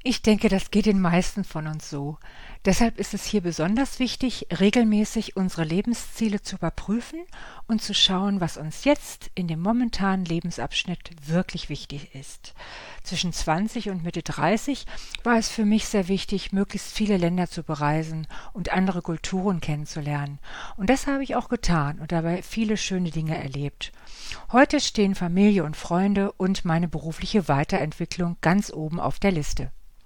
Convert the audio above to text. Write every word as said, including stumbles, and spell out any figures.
Ich denke, das geht den meisten von uns so. Deshalb ist es hier besonders wichtig, regelmäßig unsere Lebensziele zu überprüfen und zu schauen, was uns jetzt in dem momentanen Lebensabschnitt wirklich wichtig ist. Zwischen zwanzig und Mitte dreißig war es für mich sehr wichtig, möglichst viele Länder zu bereisen und andere Kulturen kennenzulernen. Und das habe ich auch getan und dabei viele schöne Dinge erlebt. Heute stehen Familie und Freunde und meine berufliche Weiterentwicklung ganz oben auf der Liste.